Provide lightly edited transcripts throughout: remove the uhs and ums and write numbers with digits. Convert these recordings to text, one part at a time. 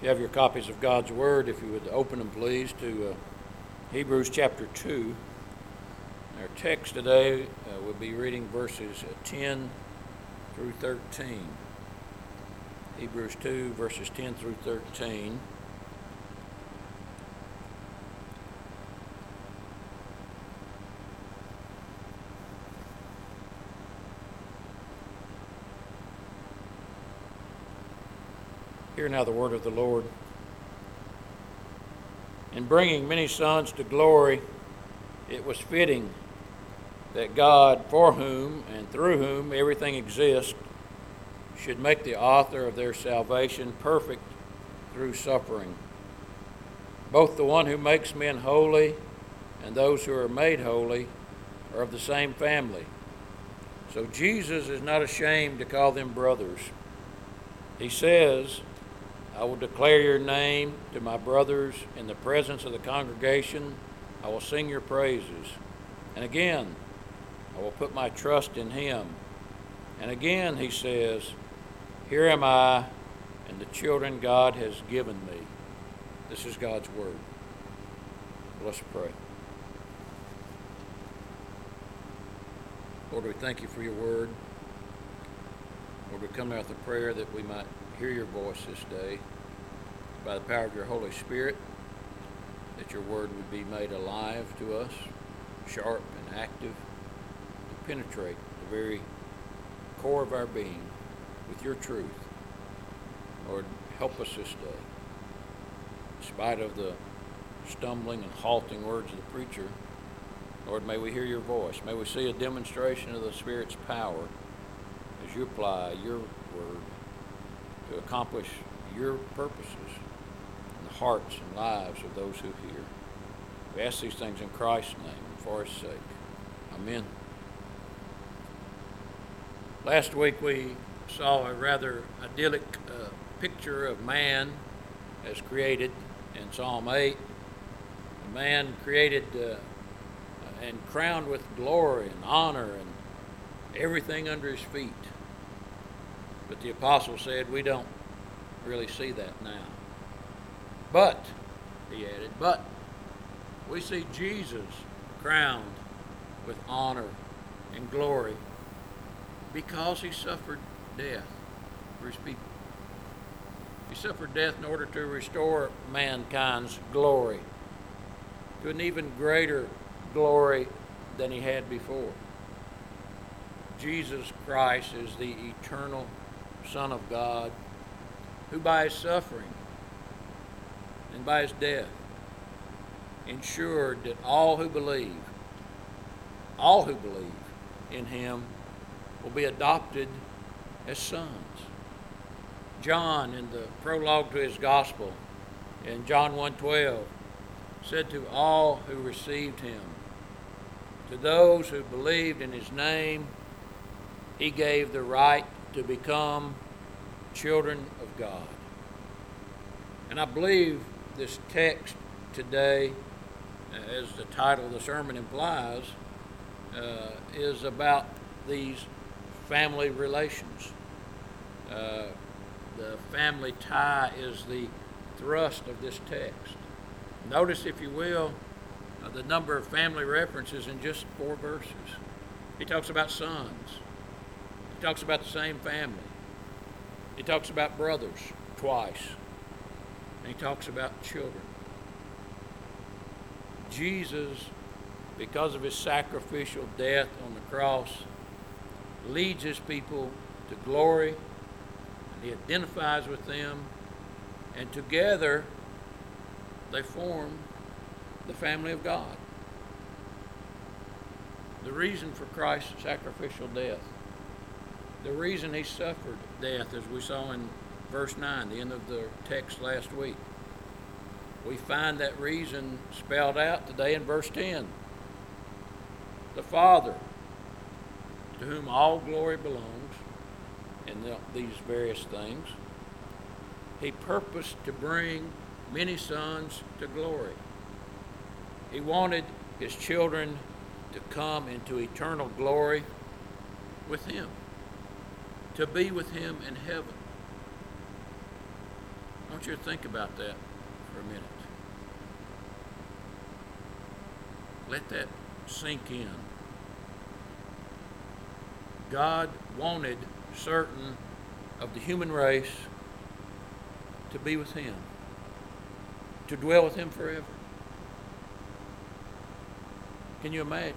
You have your copies of God's Word, if you would open them, please, to Hebrews chapter 2. Our text today, we'll be reading verses 10 through 13. Hebrews 2, verses 10 through 13. Hear now the word of the Lord. In bringing many sons to glory, it was fitting that God, for whom and through whom everything exists, should make the author of their salvation perfect through suffering. Both the one who makes men holy and those who are made holy are of the same family. So Jesus is not ashamed to call them brothers. He says, I will declare your name to my brothers in the presence of the congregation. I will sing your praises. And again, I will put my trust in him. And again, he says, here am I and the children God has given me. This is God's word. Let's pray. Lord, we thank you for your word. Lord, we come now with a prayer that we might hear your voice this day by the power of your Holy Spirit, that your word would be made alive to us, sharp and active, to penetrate the very core of our being with your truth. Lord, help us this day. In spite of the stumbling and halting words of the preacher, Lord, may we hear your voice. May we see a demonstration of the Spirit's power as you apply your word to accomplish your purposes in the hearts and lives of those who hear. We ask these things in Christ's name and for his sake. Amen. Last week we saw a rather idyllic picture of man as created in Psalm 8. A man created and crowned with glory and honor and everything under his feet. But the apostle said, we don't really see that now. But, he added, but we see Jesus crowned with honor and glory because he suffered death for his people. He suffered death in order to restore mankind's glory to an even greater glory than he had before. Jesus Christ is the eternal Son of God, who by his suffering and by his death ensured that all who believe in him will be adopted as sons. John, in the prologue to his gospel, in John 1:12, said to all who received him, to those who believed in his name, he gave the right to become children of God. And I believe this text today, as the title of the sermon implies, is about these family relations. The family tie is the thrust of this text. Notice, if you will, the number of family references in just 4 verses. He talks about sons. He talks about the same family. He talks about brothers twice. And he talks about children. Jesus, because of his sacrificial death on the cross, leads his people to glory, and he identifies with them, and together they form the family of God. The reason for Christ's sacrificial death, the reason he suffered death, as we saw in verse 9, the end of the text last week, we find that reason spelled out today in verse 10. The Father, to whom all glory belongs in these various things, he purposed to bring many sons to glory. He wanted his children to come into eternal glory with him, to be with him in heaven. I want want you to think about that for a minute. Let that sink in. God wanted certain of the human race to be with Him, to dwell with Him forever. Can you imagine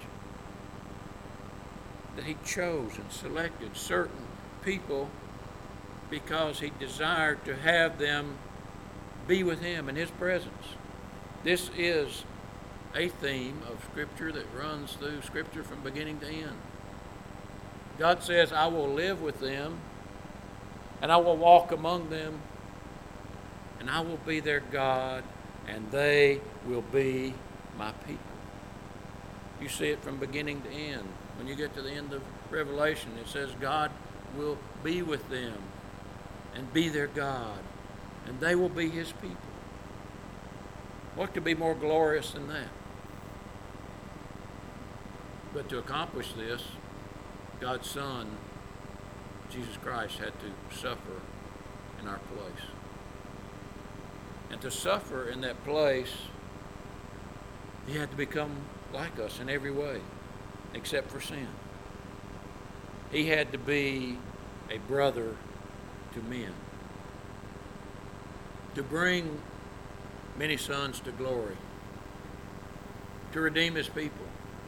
that He chose and selected certain people because He desired to have them be with Him in His presence? This is a theme of Scripture that runs through Scripture from beginning to end. God says, I will live with them, and I will walk among them, and I will be their God, and they will be my people. You see it from beginning to end. When you get to the end of Revelation, it says God will be with them and be their God, and they will be His people. What could be more glorious than that? But to accomplish this, God's Son, Jesus Christ, had to suffer in our place. And to suffer in that place, He had to become like us in every way, except for sin. He had to be a brother to men, to bring many sons to glory, to redeem His people.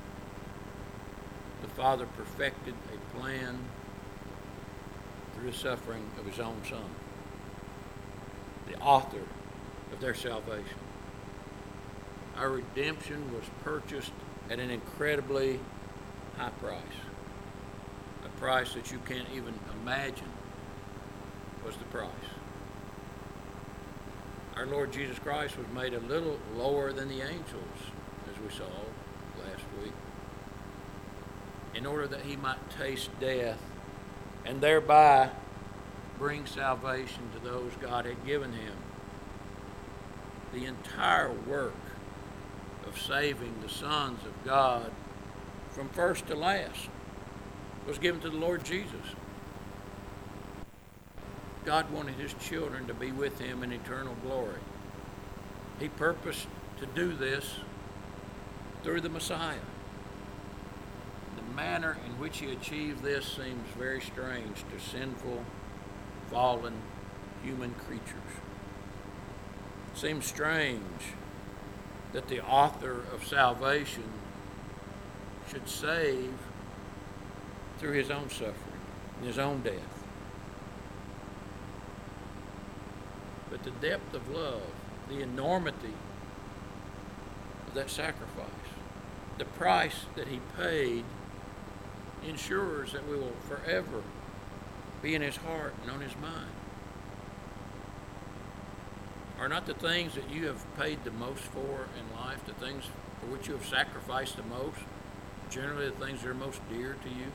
The Father perfected a plan through the suffering of His own Son, the author of their salvation. Our redemption was purchased at an incredibly high price, a price that you can't even imagine was the price. Our Lord Jesus Christ was made a little lower than the angels, as we saw last week, in order that He might taste death and thereby bring salvation to those God had given Him. The entire work of saving the sons of God from first to last was given to the Lord Jesus. God wanted His children to be with Him in eternal glory. He purposed to do this through the Messiah. The manner in which He achieved this seems very strange to sinful, fallen human creatures. It seems strange that the author of salvation should save through His own suffering and His own death. But the depth of love, the enormity of that sacrifice, the price that He paid ensures that we will forever be in His heart and on His mind. Are not the things that you have paid the most for in life, the things for which you have sacrificed the most, generally the things that are most dear to you?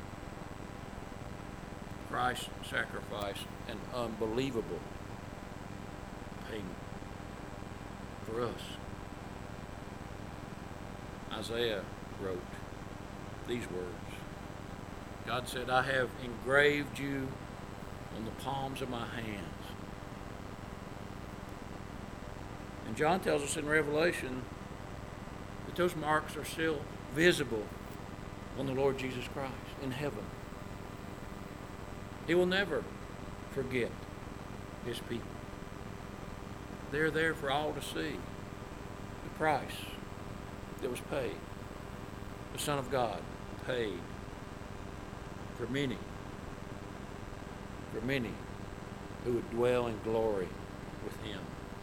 Christ sacrificed an unbelievable payment for us. Isaiah wrote these words. God said, I have engraved you on the palms of my hands. And John tells us in Revelation that those marks are still visible on the Lord Jesus Christ in heaven. He will never forget His people. They're there for all to see. The price that was paid. The Son of God paid for many who would dwell in glory with Him.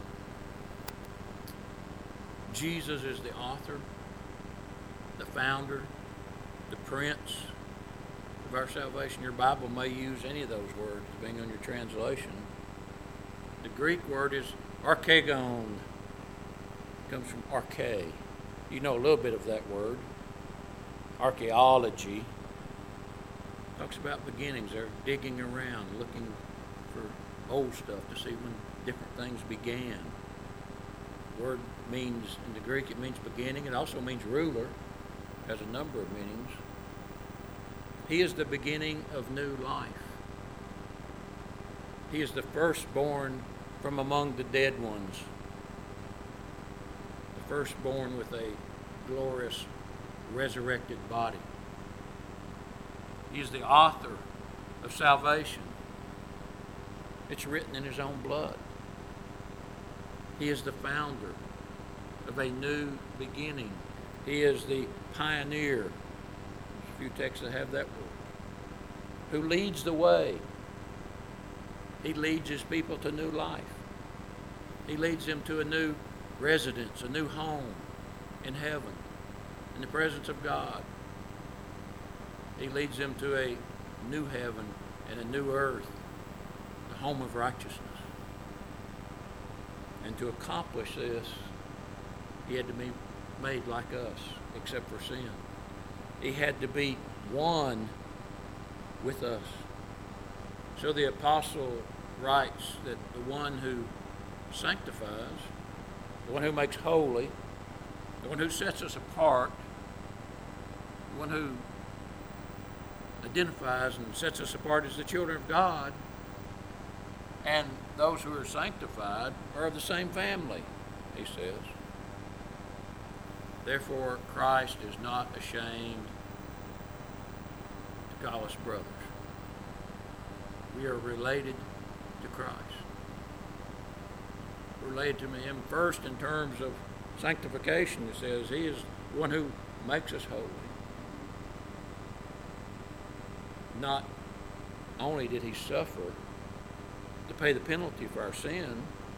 Jesus is the author, the founder, the prince of our salvation. Your Bible may use any of those words being on your translation. The Greek word is archegon. It comes from arche. You know a little bit of that word. Archaeology talks about beginnings. They're digging around, looking for old stuff to see when different things began. The word means, in the Greek, it means beginning. It also means ruler. It has a number of meanings. He is the beginning of new life. He is the firstborn from among the dead ones, the firstborn with a glorious resurrected body. He is the author of salvation. It's written in his own blood. He is the founder of a new beginning. He is the pioneer. There's a few texts that have that word. Who leads the way. He leads his people to new life. He leads them to a new residence, a new home in heaven, in the presence of God. He leads them to a new heaven and a new earth, the home of righteousness. And to accomplish this, he had to be made like us, except for sin. He had to be one with us. So the apostle writes that the one who sanctifies, the one who makes holy, the one who sets us apart, the one who identifies and sets us apart as the children of God, and those who are sanctified are of the same family, he says. Therefore, Christ is not ashamed to call us brothers. We are related to Christ. Related to him first in terms of sanctification. It says he is the one who makes us holy. Not only did he suffer to pay the penalty for our sin,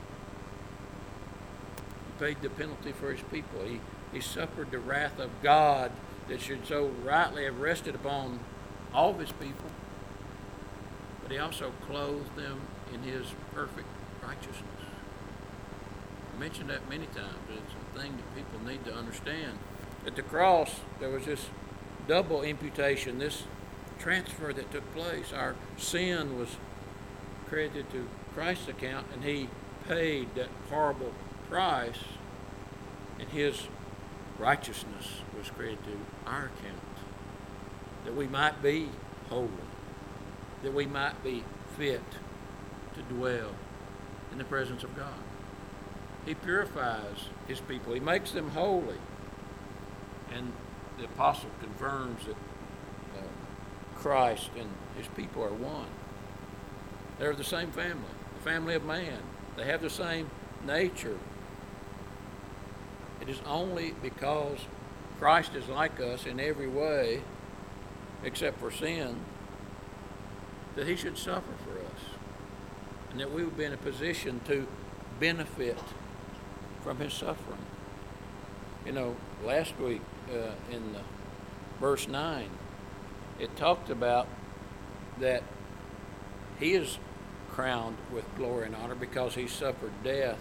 he paid the penalty for his people. He suffered the wrath of God that should so rightly have rested upon all of his people, but he also clothed them in his perfect righteousness. I mentioned that many times. It's a thing that people need to understand. At the cross, there was this double imputation, this transfer that took place. Our sin was credited to Christ's account, and he paid that horrible price, and his righteousness was credited to our account, that we might be holy, that we might be fit to dwell in the presence of God. He purifies his people. He makes them holy. And the apostle confirms that Christ and his people are one. They're the same family, the family of man. They have the same nature. It is only because Christ is like us in every way, except for sin, that he should suffer for us, and that we would be in a position to benefit from his suffering. You know, last week in verse 9, it talked about that he is crowned with glory and honor because he suffered death,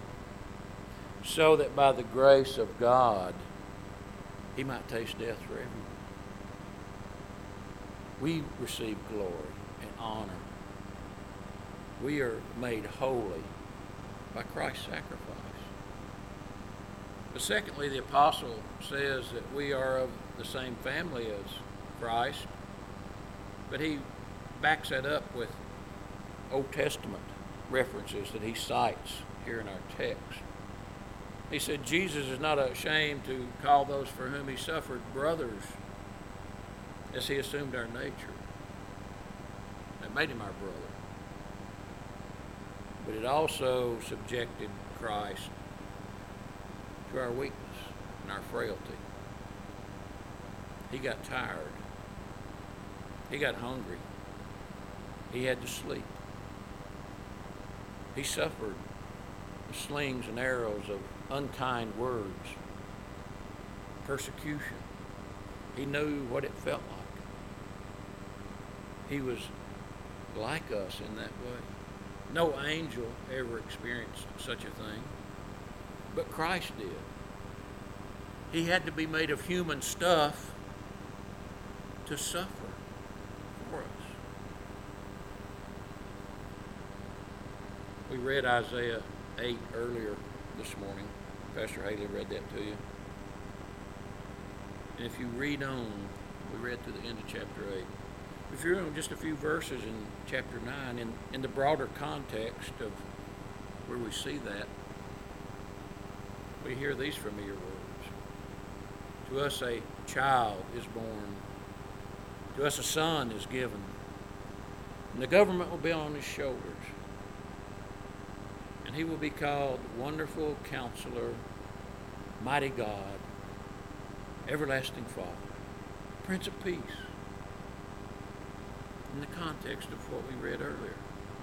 so that by the grace of God he might taste death for everyone. We receive glory and honor. We are made holy by Christ's sacrifice. But secondly, the apostle says that we are of the same family as Christ, but he backs that up with Old Testament references that he cites here in our text. He said Jesus is not ashamed to call those for whom he suffered brothers, as he assumed our nature. That made him our brother. But it also subjected Christ to our weakness and our frailty. He got tired. He got hungry. He had to sleep. He suffered the slings and arrows of unkind words, persecution. He knew what it felt like. He was like us in that way. No angel ever experienced such a thing, but Christ did. He had to be made of human stuff to suffer for us. We read Isaiah 8 earlier this morning. Pastor Haley read that to you. And if you read on, we read to the end of chapter 8. If you're on just a few verses in chapter 9, in the broader context of where we see that, we hear these familiar words. To us a child is born. To us a son is given. And the government will be on his shoulders. And he will be called Wonderful Counselor, Mighty God, Everlasting Father, Prince of Peace. In the context of what we read earlier.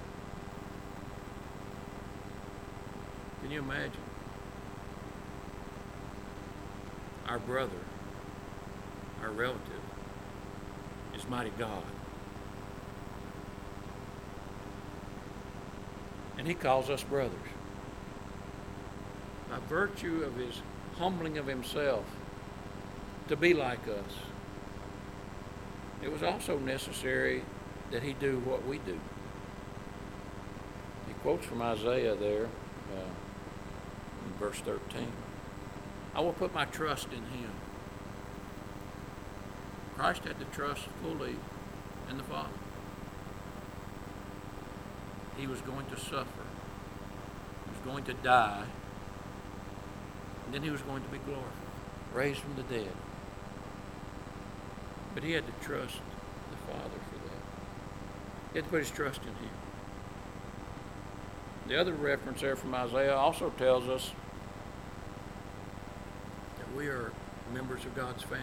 Can you imagine? Our brother, our relative, is mighty God. And he calls us brothers. By virtue of his humbling of himself to be like us, it was also necessary that he do what we do. He quotes from Isaiah there in verse 13. I will put my trust in him. Christ had to trust fully in the Father. He was going to suffer. He was going to die. And then he was going to be glorified, raised from the dead. But he had to trust the Father for that. He had to put his trust in him. The other reference there from Isaiah also tells us that we are members of God's family.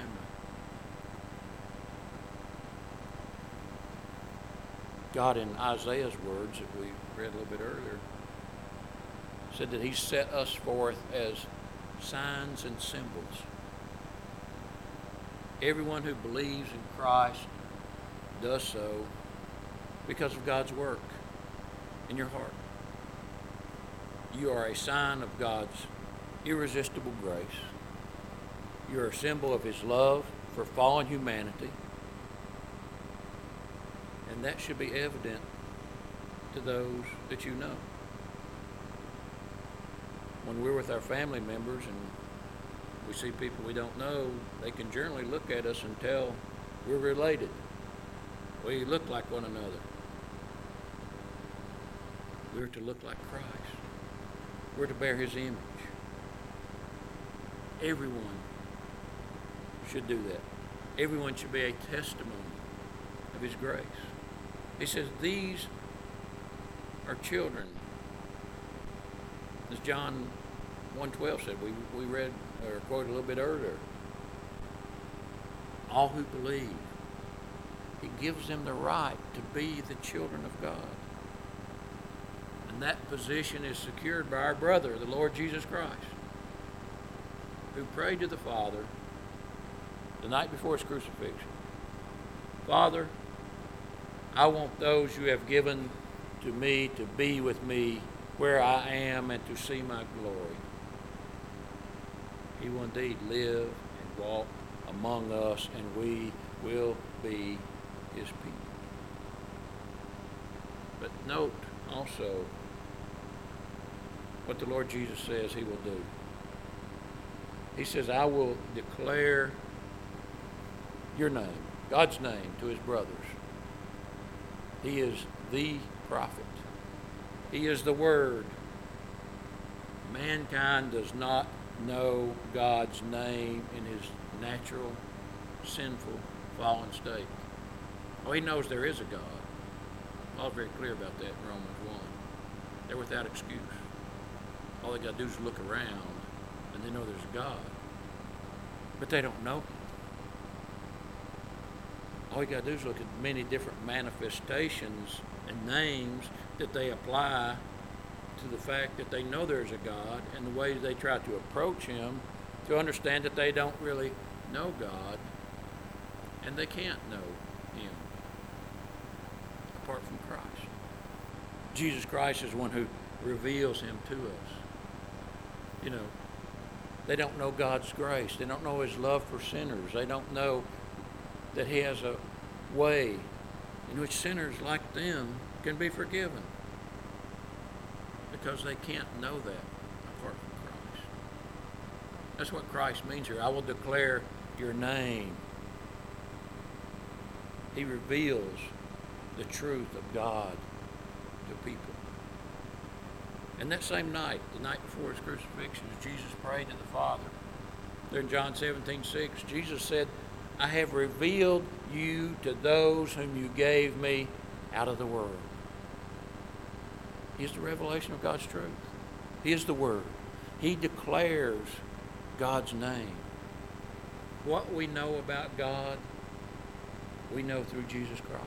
God, in Isaiah's words that we read a little bit earlier, said that he set us forth as signs and symbols. Everyone who believes in Christ does so because of God's work in your heart. You are a sign of God's irresistible grace. You're a symbol of his love for fallen humanity. And that should be evident to those that you know. When we're with our family members and we see people we don't know, they can generally look at us and tell we're related. We look like one another. We're to look like Christ. We're to bear his image. Everyone should do that. Everyone should be a testimony of his grace. He says these are children. As John 1:12 said, we read or quoted a little bit earlier. All who believe, he gives them the right to be the children of God. And that position is secured by our brother, the Lord Jesus Christ, who prayed to the Father the night before his crucifixion. Father, I want those you have given to me to be with me where I am and to see my glory. He will indeed live and walk among us, and we will be his people. But note also what the Lord Jesus says he will do. He says, I will declare your name, God's name, to his brothers. He is the prophet. He is the Word. Mankind does not know God's name in his natural, sinful, fallen state. Oh, he knows there is a God. Paul's very clear about that in Romans 1. They're without excuse. All they got to do is look around and they know there's a God. But they don't know him. All you got to do is look at many different manifestations and names that they apply to the fact that they know there's a God, and the way they try to approach him to understand that they don't really know God, and they can't know him apart from Christ. Jesus Christ is one who reveals him to us. You know, they don't know God's grace. They don't know his love for sinners. They don't know that he has a way in which sinners like them can be forgiven, because they can't know that apart from Christ. That's what Christ means here. I will declare your name. He reveals the truth of God to people. And that same night, the night before his crucifixion, as Jesus prayed to the Father, there in John 17:6, Jesus said, I have revealed you to those whom you gave me out of the world. He is the revelation of God's truth. He is the Word. He declares God's name. What we know about God, we know through Jesus Christ.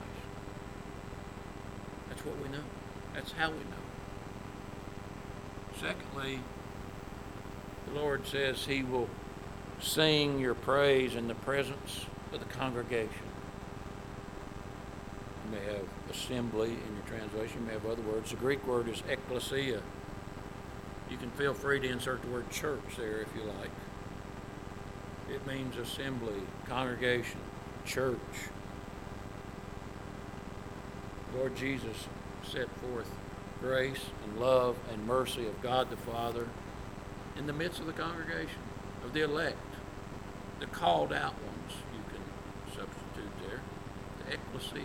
That's what we know. That's how we know. Secondly, the Lord says He will sing your praise in the presence of the congregation. You may have assembly in your translation. You may have other words. The Greek word is ekklesia. You can feel free to insert the word church there if you like. It means assembly, congregation, church. Lord Jesus set forth grace and love and mercy of God the Father in the midst of the congregation, of the elect, the called out ones, you can substitute there, the ecclesia.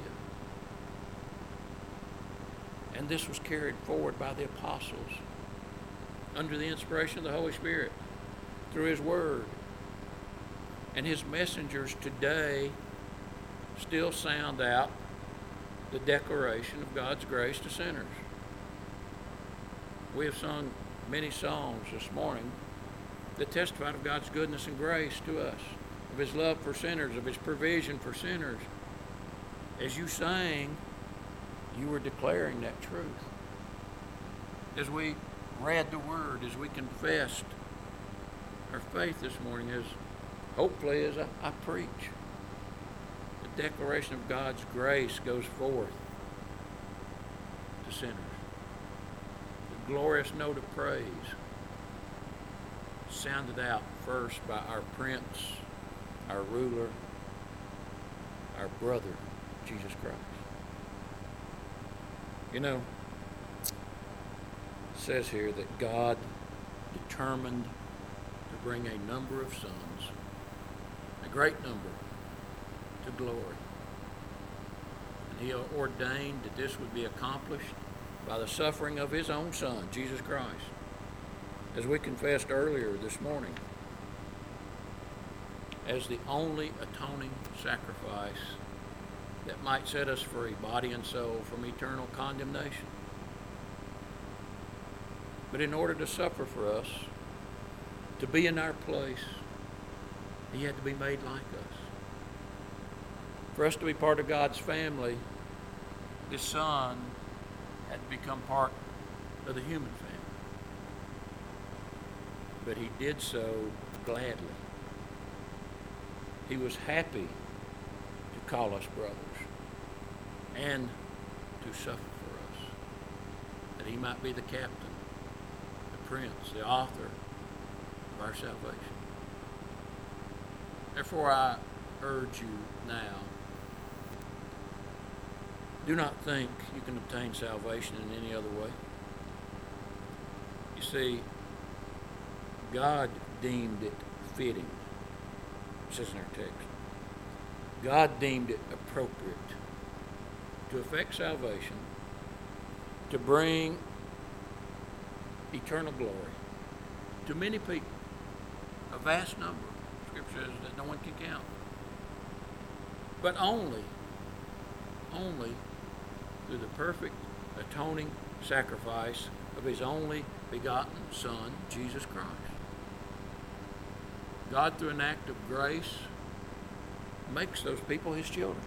And this was carried forward by the apostles under the inspiration of the Holy Spirit through His Word. And His messengers today still sound out the declaration of God's grace to sinners. We have sung many songs this morning that testified of God's goodness and grace to us, of His love for sinners, of His provision for sinners. As you sang, you were declaring that truth. As we read the Word, as we confessed our faith this morning, as hopefully as I preach, the declaration of God's grace goes forth to sinners. The glorious note of praise sounded out first by our Prince, our ruler, our brother, Jesus Christ. You know, it says here that God determined to bring a number of sons, a great number, to glory. And He ordained that this would be accomplished by the suffering of His own Son, Jesus Christ. As we confessed earlier this morning, as the only atoning sacrifice that might set us free, body and soul, from eternal condemnation. But in order to suffer for us, to be in our place, He had to be made like us. For us to be part of God's family, His Son had to become part of the human family. But He did so gladly. He was happy to call us brothers and to suffer for us, that He might be the captain, the prince, the author of our salvation. Therefore, I urge you now, do not think you can obtain salvation in any other way. You see, God deemed it fitting. It says in our text. God deemed it appropriate to effect salvation, to bring eternal glory to many people, a vast number. Scripture says that no one can count. But only through the perfect atoning sacrifice of His only begotten Son, Jesus Christ. God, through an act of grace, makes those people His children.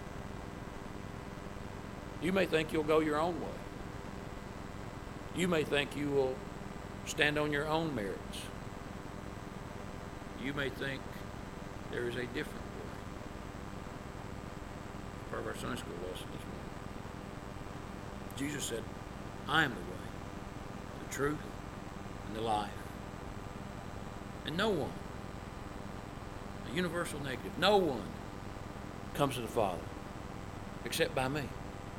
You may think you'll go your own way. You may think you will stand on your own merits. You may think there is a different way. Part of our Sunday school lesson this morning. Jesus said, I am the way, the truth, and the life. And no one, a universal negative, no one comes to the Father except by me.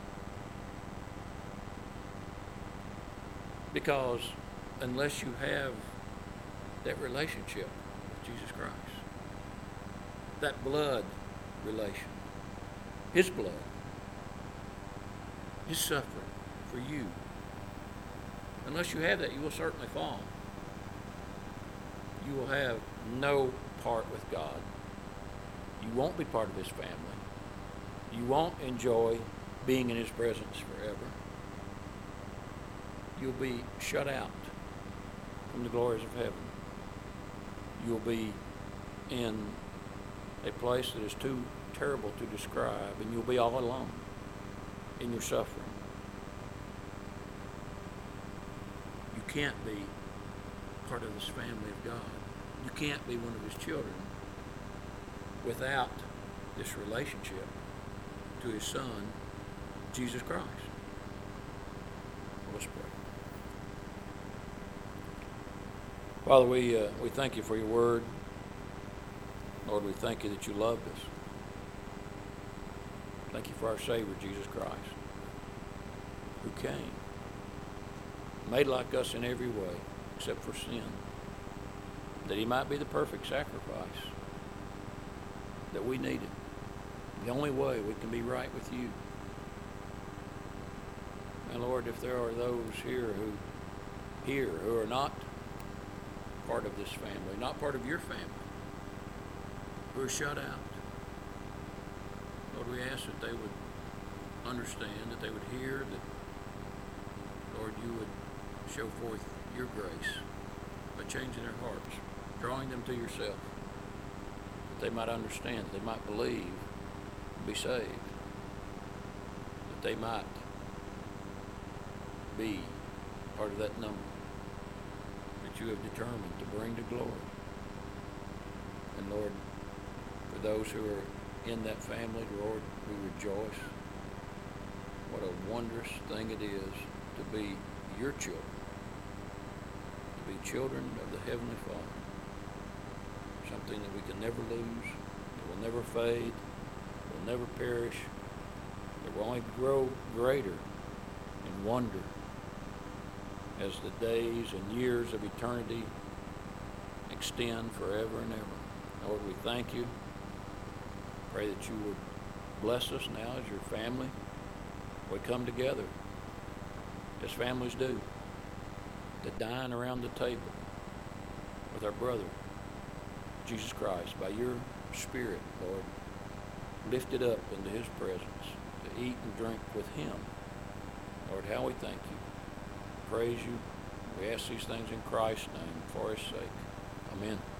Because unless you have that relationship with Jesus Christ, that blood relation, His blood, His suffering for you, Unless you have that, you will certainly fall. You will have no part with God. You won't be part of His family. You won't enjoy being in His presence forever. You'll be shut out from the glories of heaven. You'll be in a place that is too terrible to describe, and you'll be all alone in your suffering. You can't be part of this family of God. You can't be one of His children without this relationship to His Son, Jesus Christ. Let's pray. Father, we thank You for Your word. Lord, we thank You that You loved us. Thank You for our Savior, Jesus Christ, who came, made like us in every way, except for sin, that He might be the perfect sacrifice that we needed. The only way we can be right with You. And Lord, if there are those here who are not part of this family, not part of Your family, who are shut out, Lord, we ask that they would understand, that they would hear, that, Lord, You would show forth Your grace by changing their hearts, drawing them to Yourself, that they might understand, that they might believe and be saved, that they might be part of that number that You have determined to bring to glory. And Lord, for those who are in that family, Lord, we rejoice. What a wondrous thing it is to be Your children, to be children of the Heavenly Father. Something that we can never lose, that will never fade, will never perish, that will only grow greater in wonder as the days and years of eternity extend forever and ever. Lord, we thank You. Pray that You would bless us now as Your family. We come together as families do, to dine around the table with our brother, Jesus Christ, by Your Spirit, Lord, lifted up into His presence, to eat and drink with Him. Lord, how we thank You, praise You. We ask these things in Christ's name, for His sake. Amen.